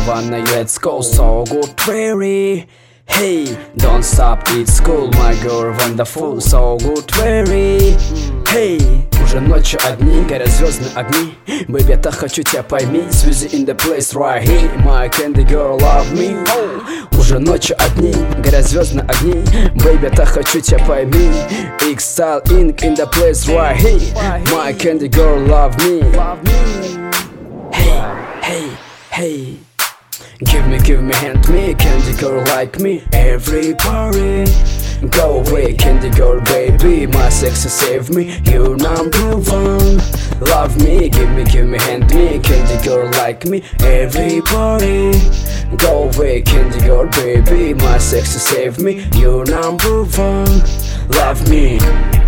one, let's go. So good, very. Hey, don't stop, it's cool, my girl wonderful. So good, very. Hey, уже ночью одни, горят звездные огни. Baby, я так хочу тебя, пойми. Связи in the place right here. My candy girl, love me. Уже ночью одни, горят звездные огни. Baby, я так хочу тебя, пойми. X-Style Inc. in the place right here. My candy girl, love me. Hey, hey, hey. Give me hand me, candy girl like me. Every party, go away, candy girl baby. My sexy save me, you number one. Love me, give me hand me, candy girl like me. Every party, go away, candy girl baby. My sexy save me, you number one. Love me.